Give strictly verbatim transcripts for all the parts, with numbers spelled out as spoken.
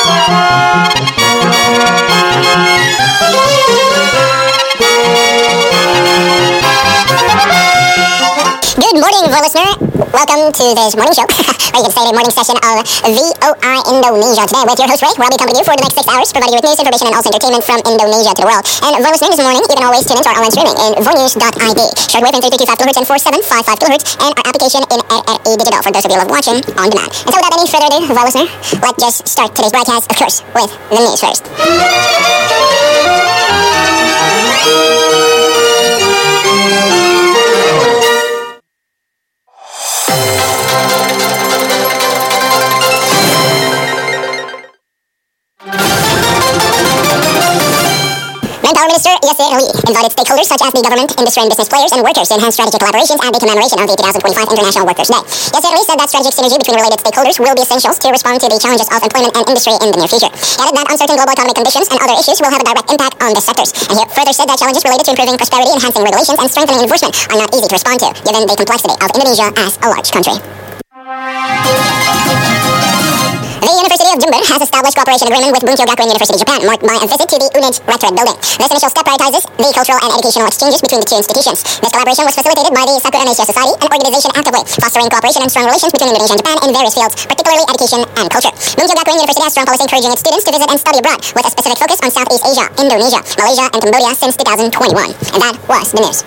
Good morning, Voice listener. Welcome to this morning show, where you can stay in a morning session of V O I Indonesia today with your host, Ray, where I'll be accompanying you for the next six hours, providing you with news, information, and also entertainment from Indonesia to the world. And Voice listener, this morning, you can always tune into our online streaming in voinews dot I D, shortwave in three two two five kilohertz and four seven five five kilohertz, and our application in R R E Digital for those of you who love watching on demand. And so without any further ado, Voice listener, let's just start today's broadcast, of course, with the news first. Manpower Minister Yasir Ali invited stakeholders such as the government, industry, and business players and workers to enhance strategic collaborations at the commemoration of the two thousand twenty-five International Workers' Day. Yasir Ali said that strategic synergy between related stakeholders will be essential to respond to the challenges of employment and industry in the near future. He added that uncertain global economic conditions and other issues will have a direct impact on the sectors. And he further said that challenges related to improving prosperity, enhancing regulations, and strengthening enforcement are not easy to respond to, given the complexity of Indonesia as a large country. The University of Jember has established cooperation agreement with Bunkyo Gakuen University, Japan, marked by a visit to the U N I D Rectorate building. This initial step prioritizes the cultural and educational exchanges between the two institutions. This collaboration was facilitated by the Sakura Asia Society, an organization actively fostering cooperation and strong relations between Indonesia and Japan in various fields, particularly education and culture. Bunkyo Gakuen University has strong policy encouraging its students to visit and study abroad, with a specific focus on Southeast Asia, Indonesia, Malaysia, and Cambodia since two thousand twenty-one. And that was the news.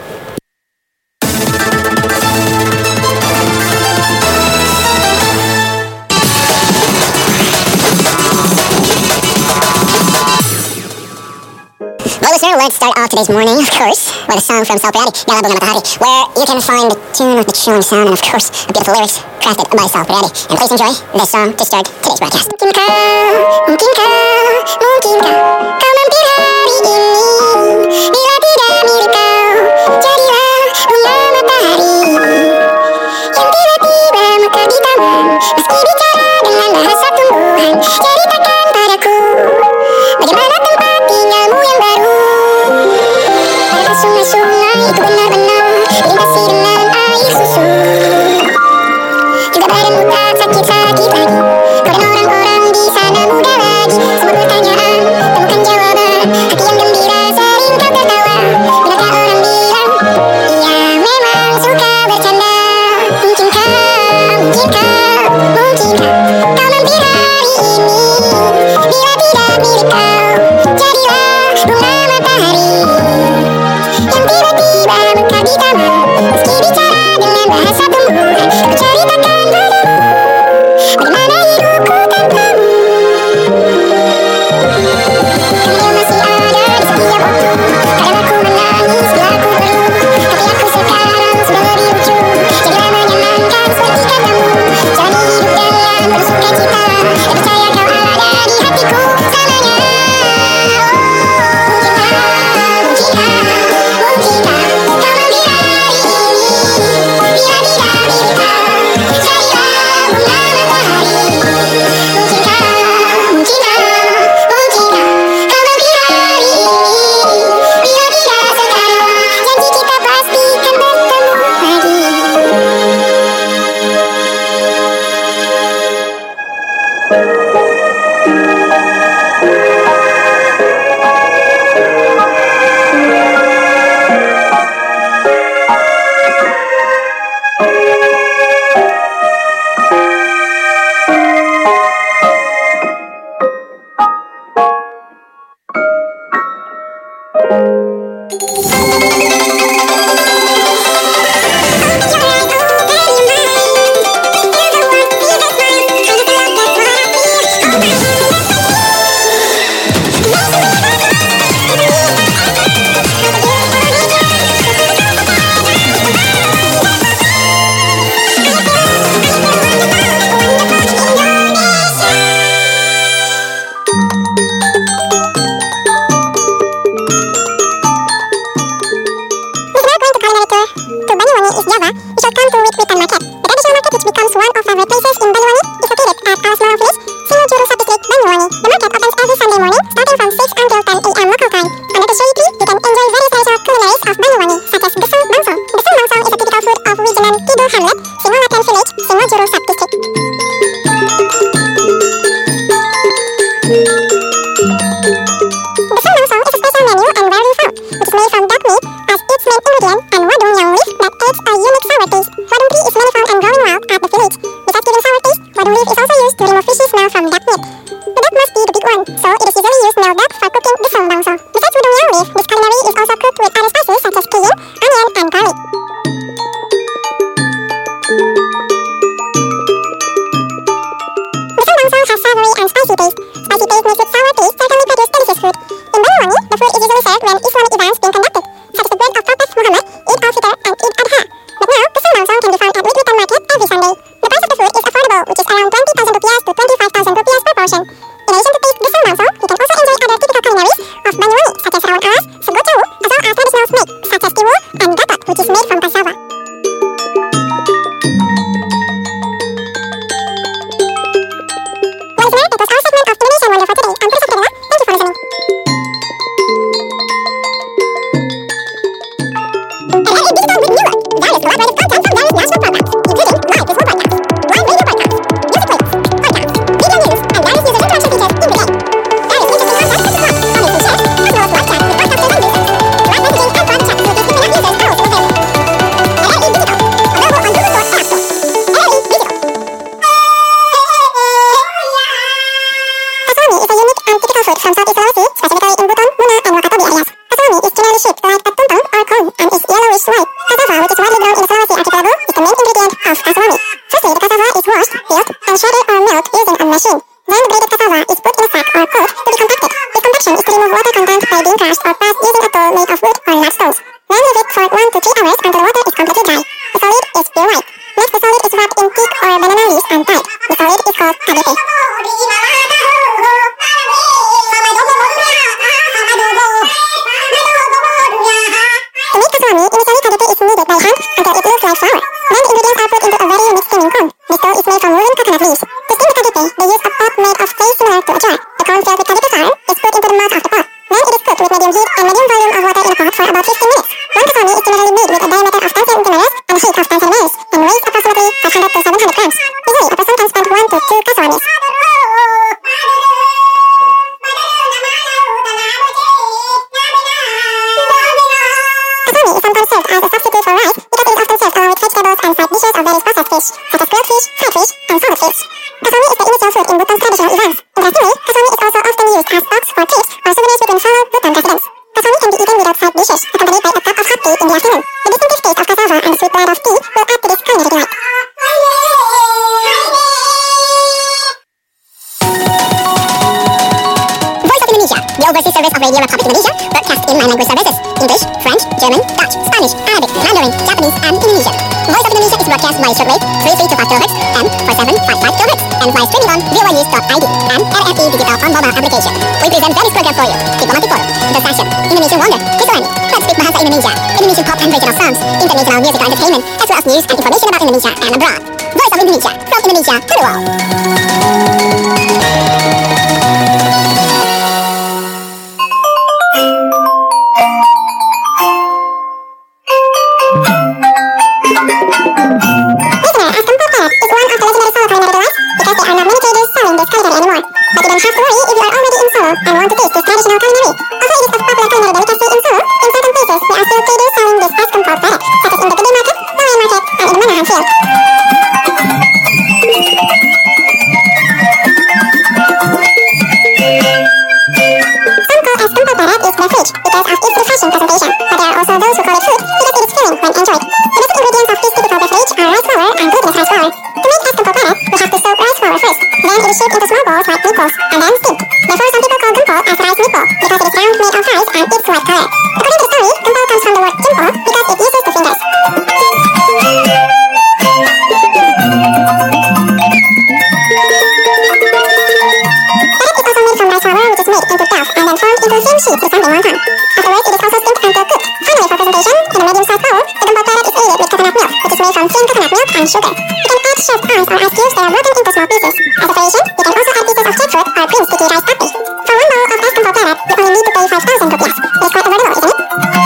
Well, listener, let's start off today's morning, of course, with a song from Sal Priadi, Gala Bunga Matahari, where you can find the tune of the chilling sound and, of course, the beautiful lyrics crafted by Sal Priadi. And please enjoy this song to start today's broadcast. Mungkinkah, mungkinkah, mungkinkah kau mampir hari ini? Bila tidak milik kau, jadilah bunga matahari yang tiba-tiba mekar di taman. Meski bicara dengan bahasa tumbuhan, ceritakan padaku bagaimana tempat tinggalmu yang baru. Apakah sungai-sungai itu benar-benar dilintasi dengan air susu? Juga badanmu tak sakit-sakit lagi. Kau dan orang-orang di sana muda lagi. Semua pertanyaan temukan jawaban. Hati yang gembira sering kau tertawa. Benarkah orang bilang ia memang suka bercanda? Mungkinkah, mungkinkah, mungkinkah kau mampir hari ini? Bila tidak milik kau, jadilah bunga matahari yang tiba-tiba mekar di taman. Meski bicara dengan bahasa tumbuhan, aku ceritakan padamu bagaimana hidupku tanpamu. Kamu masih ada di setiap waktu. Kadang aku menangis bila aku perlu, tapi aku sekarang sudah lebih lucu. Jadilah menyenangkan seperti katamu. Jalani hidup dengan penuh sukacita, dan percaya kau ada di hatiku selamanya. Kasami initially kadate is kneaded by hand until it looks like flour. Then the ingredients are put into a very unique steaming cone. This dough is made from woolen coconut leaves. To steam the kadate, they use a pot made of clay similar to a jar. The cone filled with kadate flour is put into the mouth of the pot. Then it is cooked with medium heat and medium volume of water in a pot for about fifteen minutes. One kasami is generally made with a diameter of ten centimeters and a heat of ten centimeters and weighs approximately five hundred to seven hundred grams. Usually, a person can spend one to two kasamis. Kasami is sometimes served as a substitute for rice because it is often served along with vegetables and side dishes of various processed fish, such as grilled fish, fried fish, and salted fish. Kasami is the initial food in Bhutan's traditional events. Interestingly, kasami is also often used as box for trips or souvenirs within fellow Bhutan residents. Kasami can be eaten without side dishes, accompanied by a cup of hot tea in the afternoon. The distinctive taste of cassava and the sweet blend of tea will add to this culinary delight. Voice of Indonesia, the overseas service of Radio Republic Indonesia, broadcast in nine language services: English, French, German, Dutch, Spanish, Arabic, Mandarin, Japanese, and Indonesian. Voice of Indonesia is broadcast by shortwave three three two five kilohertz and four seven five five kilohertz and via streaming on v o news dot i d and R F E Digital on mobile application. We present various programs for you: Diplomatic Forum, The Session, Indonesian Wonder, Kisarani, Let's Speak Bahasa Indonesia, Indonesian pop and regional songs, international musical entertainment, as well as news and information about Indonesia and abroad. Voice of Indonesia, from Indonesia to the world. Listener, as Kempot Parrot is one of the legendary solo culinary delights because there are not many traders selling this culinary anymore. But you don't have to worry if you are already in Solo and want to taste this traditional culinary. Although it is a popular culinary delicacy in Solo, in certain places there are still traders selling this as Kempot Parrot, such as in the Gede Market, the Lion Market, and in the Manahan Field. Some call as Kempot Parrot is beverage because of its refreshing presentation, but there are also those who call it food because it is filling when enjoyed. The basic ingredients of this typical beverage are rice flour and glutinous rice flour. To make as Kempot Parrot, you have to soak rice flour first. Then it is shaped into small balls like meatballs and then steamed. Therefore, some people call Gempol as rice meatball because it is round, made of rice, and its white color. According to the story, Gempol comes from the word Jimpo because it uses the fingers. Parrot is also made from rice flour, which is made into dough and then formed into thin sheets resembling wonton. Afterwards, it is also steamed until cooked. Finally, for presentation, in a medium-sized bowl, the Gempol Parrot is aided with coconut milk, which is made from thin coconut milk and sugar. You can add shaved ice or ice cubes that are broken into small pieces. As a variation, you can also add pieces of jackfruit or green sticky rice puppy. For one bowl of ice Gempol Parrot, you only need to pay five thousand rupiahs. It is quite affordable, isn't it?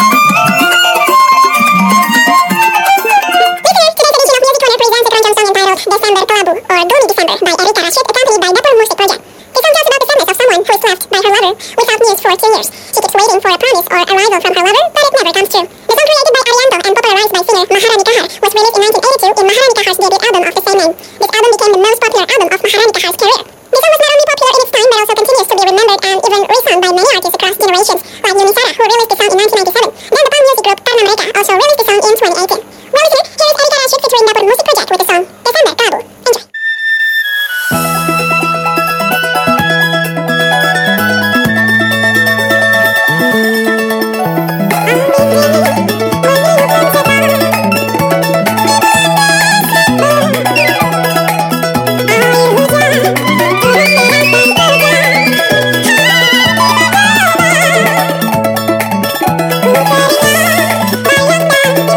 Listeners, today's edition of Music Corner presents a keroncong song entitled Desember Kelabu or Gloomy December by Erika Rashid, accompanied by Dapur Musik Project. This song tells about the sadness of someone who is left by her lover without news for ten years. She keeps waiting for a promise or arrival from her lover, but it never comes true. The song, created by Arianto and popularized by singer Maharani Kahar, was released in nineteen eighty-two in Maharani Kahar's debut album of the same name. This album became the most popular album of Maharani Kahar's career. The song was not only popular in its time, but also continues to be remembered and even resung by many artists across generations, like Yuni Sara, who released the song in nineteen ninety-seven. Then the pop music group Karna Mereka also released the song in twenty eighteen. Well, listener, here is Erika Rashid featuring Dapur Musik Project with the song Desember Kelabu. Enjoy. Bye.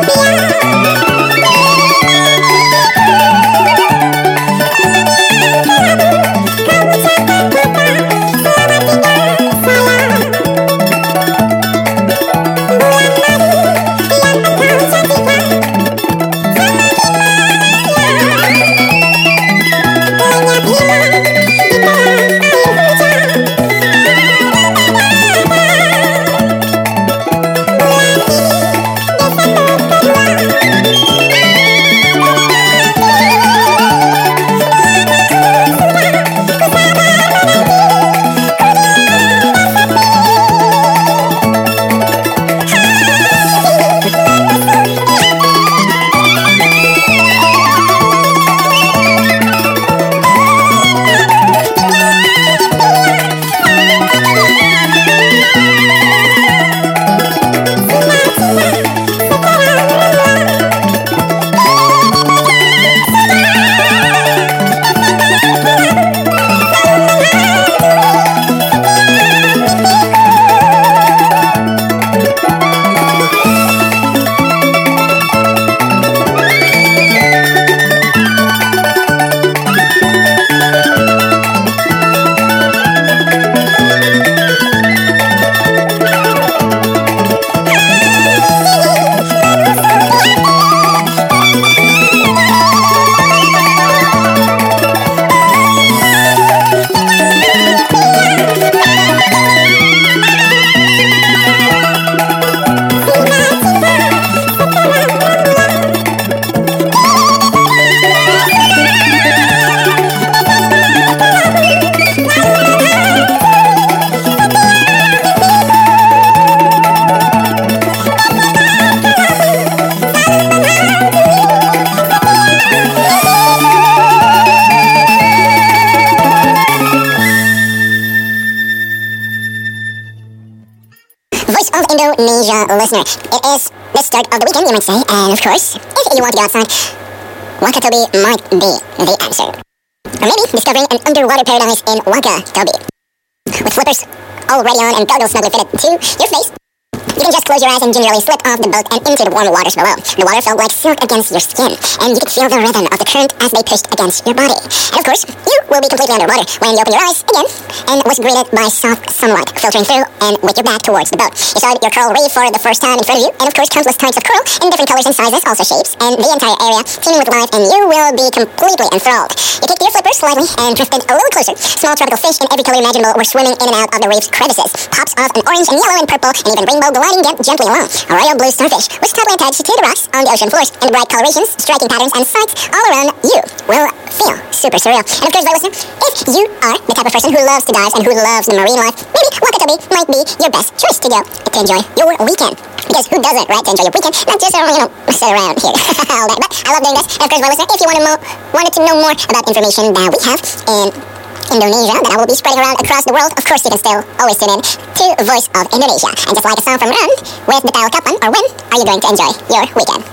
listener, it is the start of the weekend, you might say, and of course, if you want to go outside, Wakatobi might be the answer. Or maybe discovering an underwater paradise in Wakatobi. With flippers already on and goggles snugly fitted to your face, you can just close your eyes and gingerly slip off the boat and into the warm waters below. The water felt like silk against your skin, and you could feel the rhythm of the current as they pushed against your body. And of course, you will be completely underwater when you open your eyes again and was greeted by soft sunlight filtering through and with your back towards the boat. You saw your coral reef for the first time in front of you, and of course countless types of coral in different colors and sizes, also shapes, and the entire area teeming with life, and you will be completely enthralled. You kicked your flippers slightly and drifted a little closer. Small tropical fish in every color imaginable were swimming in and out of the reef's crevices. Pops of an orange and yellow and purple and even rainbow gliding gently along. A royal blue starfish was tightly attached to the rocks on the ocean floors, and the bright colorations, striking patterns, and sights all around you will feel super surreal. And of course, my listener, if you are the type of person who loves to dive and who loves the marine life, maybe Wakatobi might be your best choice to go to enjoy your weekend. Because who doesn't, right, to enjoy your weekend? Not just, uh, you know, sit around here all day. But I love doing this. And of course, my listener, if you want to mo- wanted to know more about information that we have in Indonesia that I will be spreading around across the world, of course you can still always tune in to Voice of Indonesia. And just like a song from Ran with the title Kapan or When Are You Going to Enjoy Your Weekend?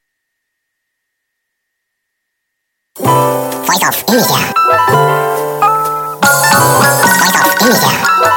Voice of Indonesia. Voice of Indonesia.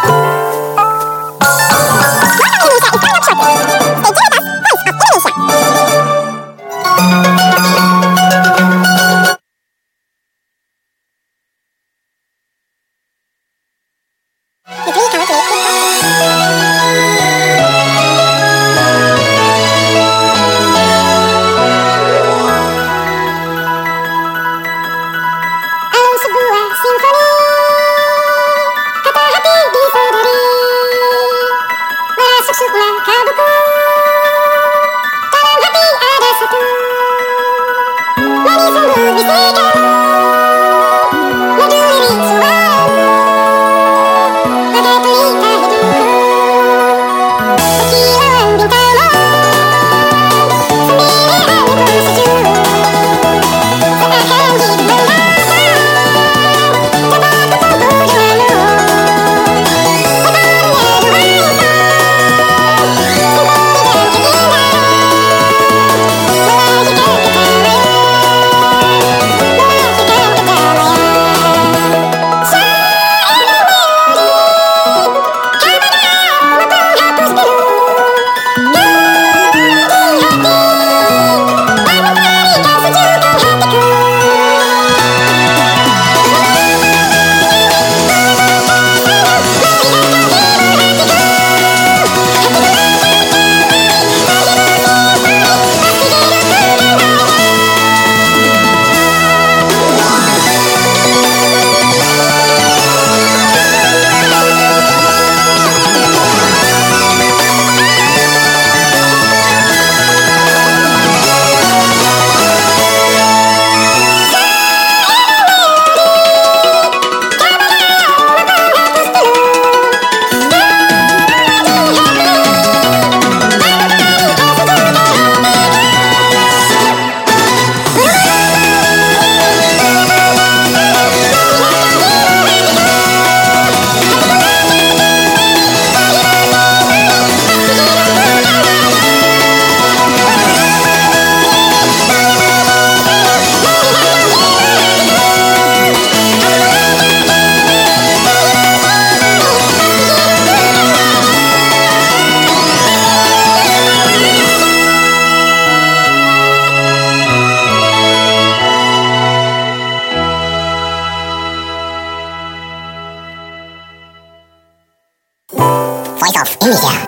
Voice of Indonesia.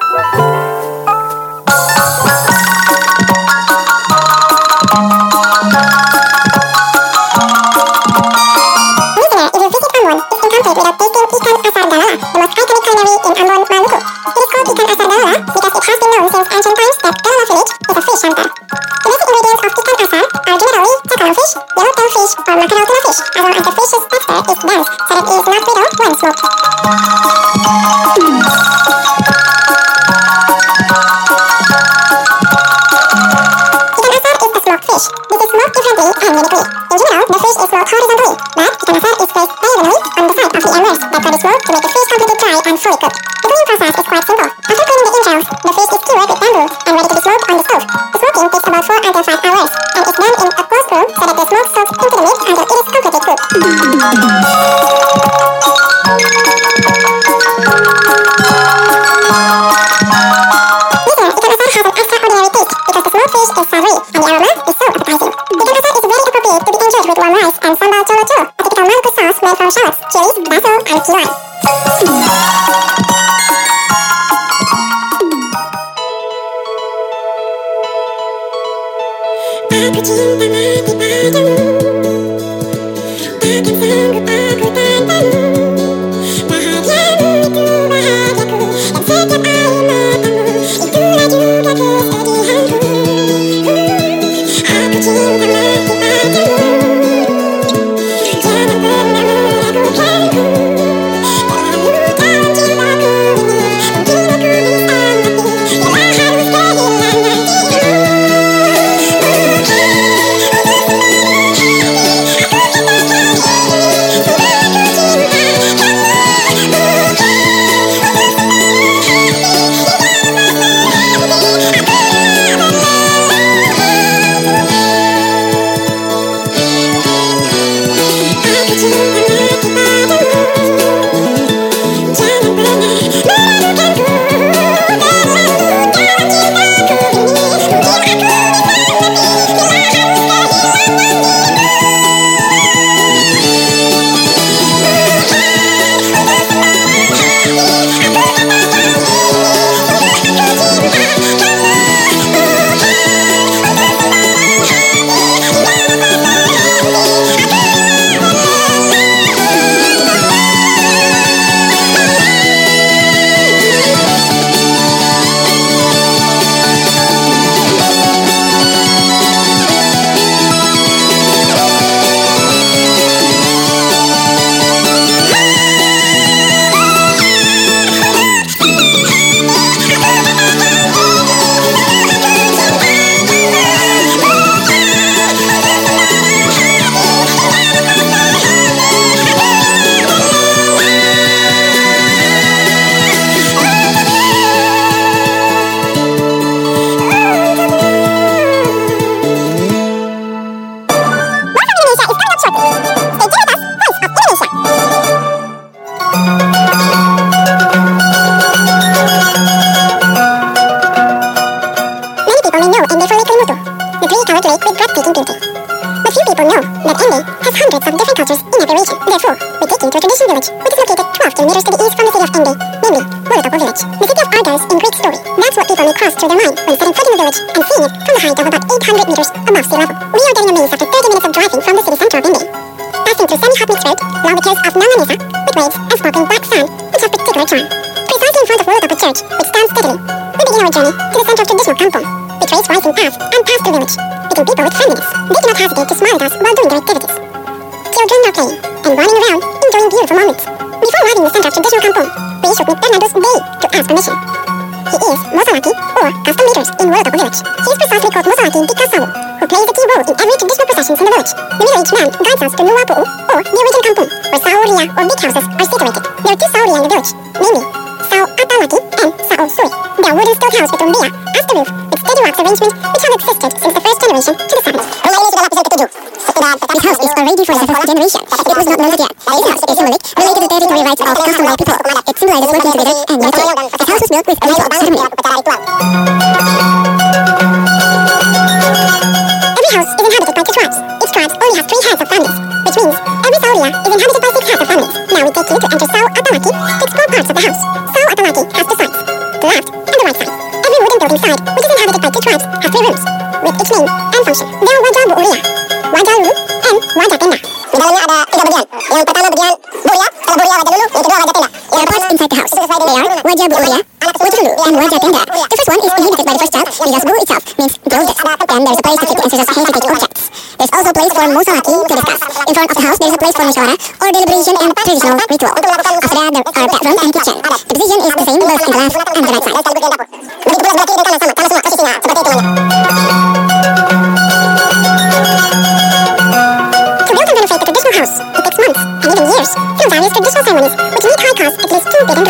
The cleaning process is quite simple. After cleaning the entrails, the fish is skewered with bamboo and about four until five hours, and is done in a closed room so that the smoke soaks into the meat until it is completely cooked. Shallots, chilies, basil, and key lime.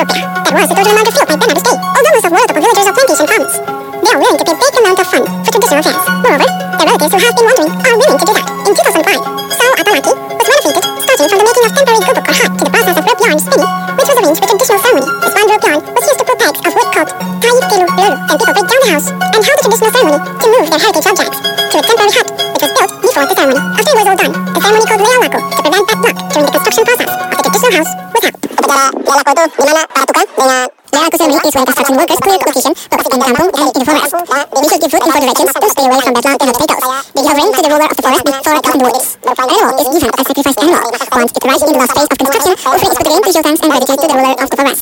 Although most of world villagers of plantation farms, they are willing to pay big amount of fun for traditional traditional affairs. Moreover, their relatives who have been wandering are willing to do that. In two thousand five, Saul Atalaki was renovated, starting from the making of temporary gubuk or hut to the process of rope yarn spinning, which was arranged with traditional ceremony. This one rope yarn was used to pull pegs of wood called taif kelu lulu, and people break down the house and held the traditional ceremony to move their heritage objects to a temporary hut, which was built before the ceremony. After it was all done, the ceremony called lealako, to prevent bad luck during the construction process of the traditional house, was held. Lealako itu dimana para tukang dengan Lealako ceremony is when construction workers clear the location, both in the kampung and in the forest. They should give food and for directions to stay away from bad luck and potatoes. They give rain to the ruler of the forest before cutting the woods. An animal is given as sacrificed animal. Once it arrives in the last phase of construction, offering is put again to show thanks and gratitude to the ruler of the forest.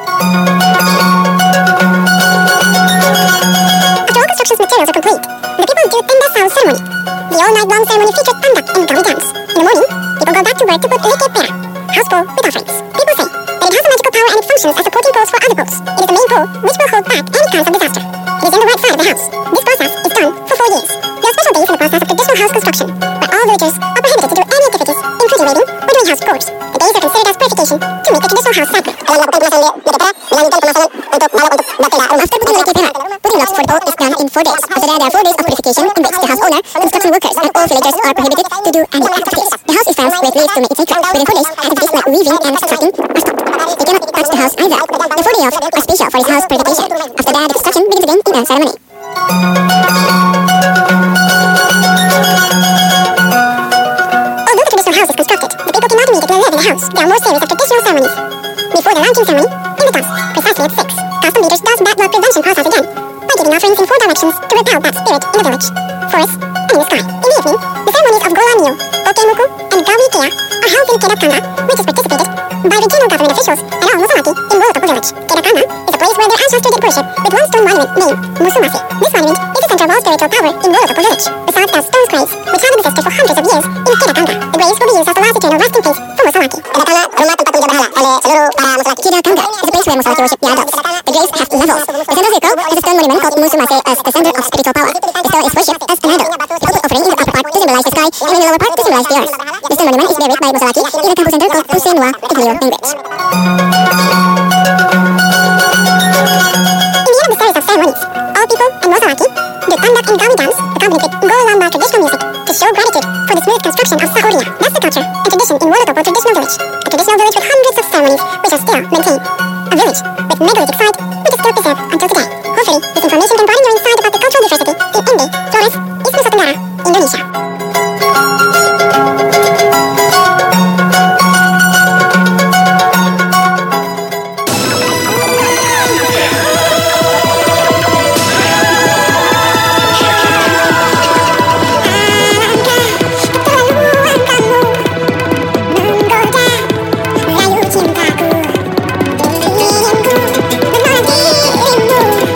After all construction's materials are complete, the people do Tenda Sao ceremony. The all-night-long ceremony features tandak and gawi dance. In the morning, people go back to work to put leke pera, house pole with offerings. People say that it has a magical power and it functions as supporting poles for other poles. It is the main pole which will hold back any kinds of disaster. It is in the right side of the house. This process is done for four years. There are special days in the process of traditional house construction, where all villagers are prohibited to do any activities, including raiding or doing house chores. The days are considered as purification to make the traditional house sacred. After putting leke pera, putting locks for the pole is done in four days. After that, there are four days of purification in which the house owner, construction workers, and all villagers are prohibited to do any activities. The house is fenced with leaves to make it sacred. Within four days, activities like weaving and tracking are stopped. They cannot touch the house either. The four days off are special for this house purification. After that, the construction begins again in a ceremony. Although the traditional house is constructed, the people cannot immediately live in the house. There are more series of traditional ceremonies. Before the launching ceremony, in the dusk, precisely at six, custom leaders does bad luck prevention process again by giving offerings in four directions to repel bad spirit in the village, forest, and in the sky. In the evening, the ceremonies of Golanio, Okemuku, and Gawi Kea are held in Kerakanga, which is participated by regional government officials and all Musumaki in Wolotopo village. Kerakanga is a place where their ancestors did worship with one stone monument named Musumasi. This monument is the center of all spiritual power in Wolotopo village. Besides, there are stone graves which have existed for hundreds of years in Kerakanga. The graves will be used as the last eternal resting place for Musumaki. Kerakanga, rumah tempat puja berhala oleh seluruh para Musumaki. Kerakanga is a place where Musumaki worship the idols. The graves have levels. The center circle is a stone monument called Musumase as the center of spiritual power. The stone is worshipped as an idol. People put offering in the upper part to symbolize the sky and in the lower part to symbolize the earth. The stone monument is buried by Musumaki in a temple center called Pusenua in Paleo language. In the end of the series of ceremonies, all people and Musumaki do tandak and gawi dance accompanied with Ngolamba traditional music to show gratitude for the smooth construction of Sahoria. That's the culture and tradition in Wolotopo traditional village. A traditional village with hundreds of ceremonies which are still maintained. A village with megalithic site which is still preserved until today. Hopefully, this information can broaden your insight about the cultural diversity in Inde, Flores, East Nusa Tenggara, Indonesia. Cintaku, inginku, menanti rindu.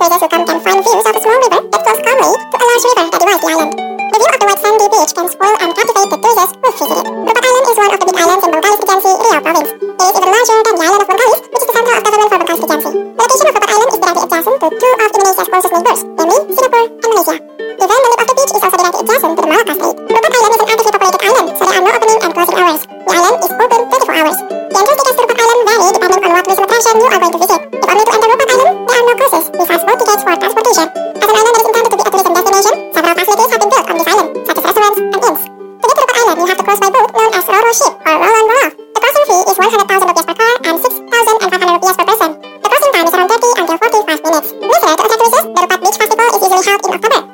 Cruisers who come can find views of a small river that flows calmly to a large river that divides the island. The view of the white sandy beach can spoil and captivate the cruisers who visit it. Rupat Island is one of the big islands in Bengkalis Regency, Riau Province. It is even larger than the island of Bengkalis, which is the center of government for Bengkalis Regency. The location of Rupat Island is directly adjacent to two of Indonesia's closest neighbors, namely Singapore and Malaysia. Even the lip of the beach is also directly adjacent to the Malacca Strait. Rupat Island is an actively populated island, so there are no opening and closing hours. The island is open twenty-four hours. The entrance tickets to Rupat Island vary depending on what tourism attraction you are going to visit. If only to enter Rupat Island, there are no cruises. This has both tickets for transportation. As an island that is intended to be a tourism destination, several facilities have been built on this island, such as restaurants and inns. To get to Rupat Island, you have to cross by boat known as Ro-Ro ship or roll-on roll-off. The crossing fee is one hundred thousand rupiah per car and six thousand five hundred rupiah per person. The crossing time is around thirty until forty-five minutes. Later, to attract tourists, the Rupat Beach Festival is usually held in October.